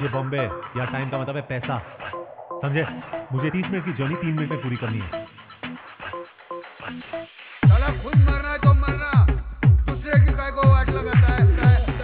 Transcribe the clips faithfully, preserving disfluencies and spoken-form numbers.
ये बॉम्बे, यहाँ टाइम का मतलब है पैसा, समझे? मुझे तीस मिनट की जर्नी तीन मिनट में पूरी करनी है। साला खुद मरना है तो मरना, दूसरे की काय को वाट लगाता है।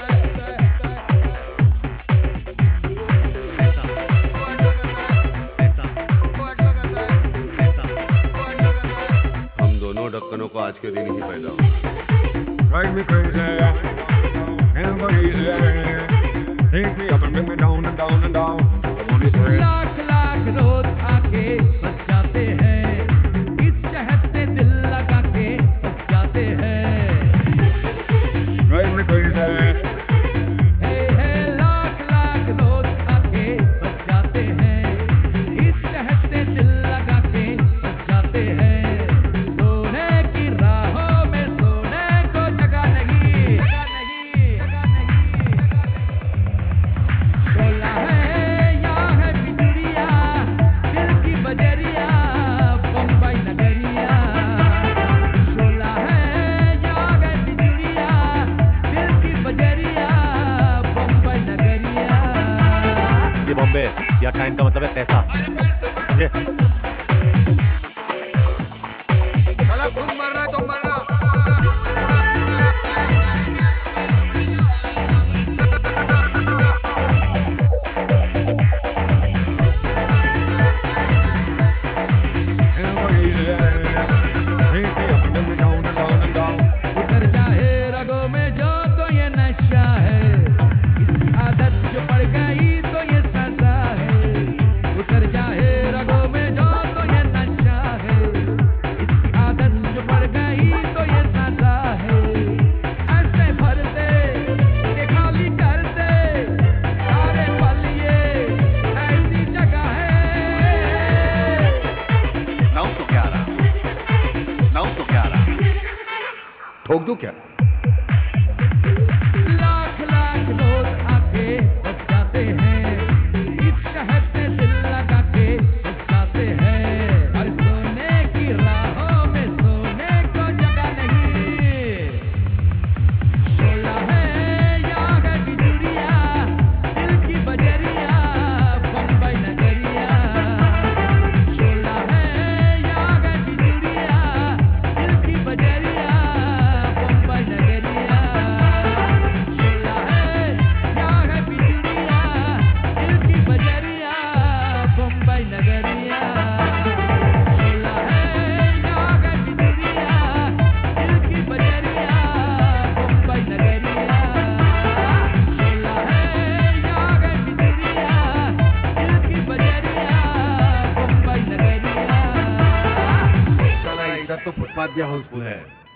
हम दोनों ढक्कनों को आज के दिन ही पैदा हुआ। Drive me crazy, and go easy. Take me up and bring me down and down and down. Lakh lakh रोज आके बच जाते हैं, इस शहर से दिल लगा के बच जाते हैं। Drive me crazy. हे हे लाख लाख रोज आके बच जाते हैं, इस शहर से दिल लगा के बच जाते हैं। सोने की राहों में सोने को जगह नहीं, जगह नहीं, जगह नहीं। शोला है यहाँ है बिजुरिया, दिल की बजरिया, बम्बई नगरिया। शोला है यहाँ है बिजुरिया, दिल की बजरिया, बम्बई नगरिया। ये बॉम्बे, यहाँ टाइम का मतलब है पैसा, समझे? साला खुद मरना है तो मरना। And go easy. Take me up and bring me down and down and down. उतर जाए रगों में जो तो ये नशा है, इसकी आदत जो पड़ गई तो ये सजा है। उतर जाए रगों में जो तो ये नशा है, इसकी आदत जो पड़ गई तो ये सजा है। ऐसे भर दे कि खाली कर दे सारे पल, ये ऐसी जगह है। नाउ तो क्या रहा? नाउ तो क्या रहा? ठोक दूं क्या? लाख लाख रोज आके बच जाते हैं, इस शहर से दिल लगा के बच जाते हैं। और सोने की राहों में सोने को जगह नहीं। शोला है यहाँ है बिजुरिया, दिल की बजरिया, बम्बई नगरिया। शोला है यहाँ है बिजुरिया, दिल की बजरिया, बम्बई नगरिया। शोला है यहाँ है बिजुरिया, दिल की बजरिया, बम्बई नगरिया। शोला है यहाँ है बिजुरिया, दिल की बजरिया, बम्बई नगरिया। शोला है यहाँ है बिजुरिया, दिल की बजरिया, बम्बई नगरिया। साला इधर तो फुटपाथ भी हाउसफुल है।